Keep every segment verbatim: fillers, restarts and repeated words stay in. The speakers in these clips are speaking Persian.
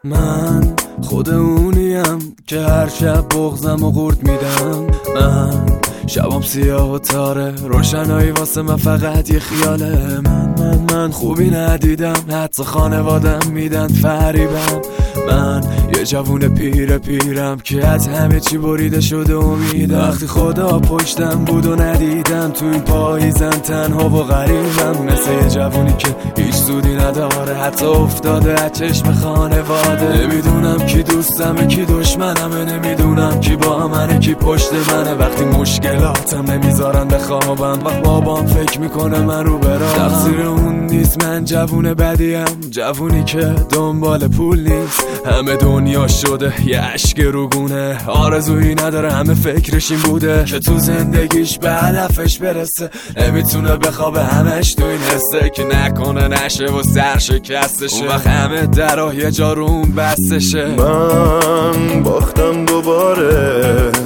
من خود اونیم که هر شب بغضم و قورت میدم. من شبام سیاه و تاره، روشنایی واسه من فقط یه خیاله. من من من خوبی ندیدم، حتی خانوادم میدن فریبم. من یه جوون پیر پیرم که از همه چی بریده شده امیدم. وقتی خدا پشتم بود و ندیدم، تو این پاییزم تنها و غریبم. مثل یه جوونی که هیچ سودی نداره، حتی افتاده از چشم خانواده. نمیدونم کی دوستمه کی دشمنمه، نمیدونم کی با منه کی پشت منه. وقتی مشکلاتم نمیذارن بخوابم، وقت بابام فکر میکنه من رو برام. تقصیر اون نیست، من جوون بدیم، جوونی که دنبال پول نیست. همه دنیا شده یه عشق روگونه، آرزویی نداره، همه فکرش این بوده که تو زندگیش به هدفش برسه. نمیتونه بخوابه، همش تو این حسه که نکنه نشه و سرشکستشه. اون وقت همه درها یه جا رو اون بستشه. من باختم دوباره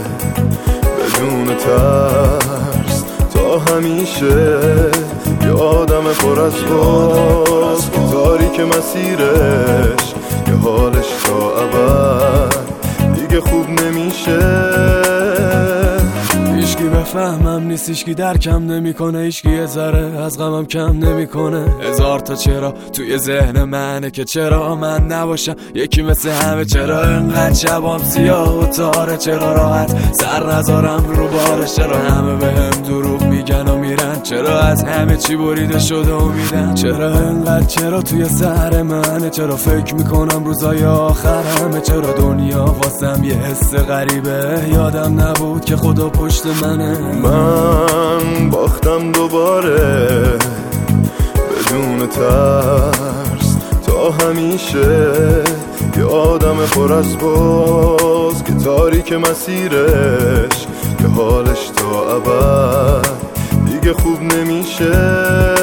بدون ترس تا همیشه، یه آدم پر از باز که تاریک مسیرش، یه حالش تا ابد دیگه خوب نمیشه. هیچکی بفهمم نیست، هیچکی درکم نمیکنه، هیچکی یه ذره از غمم کم نمیکنه. هزار تا چرا توی ذهن منه که چرا من نباشم یکی مثل همه. چرا انقدر شبام سیاه و تاره، چرا راحت سر نذارم رو بارش. چرا همه بهم دروغ میگن و میرن، چرا از همه چی بریده شده و میدن. چرا انقدر چرا توی سر منه، چرا فکر میکنم روزای آخرمه. چرا دنیا واسم یه حس غریبه، یادم نبود که خدا پشت منه. من باختم دوباره بدون ترس تا همیشه، یه آدم پر از باز که تاریک مسیرش، یه حالش تا ابد دیگه خوب نمیشه.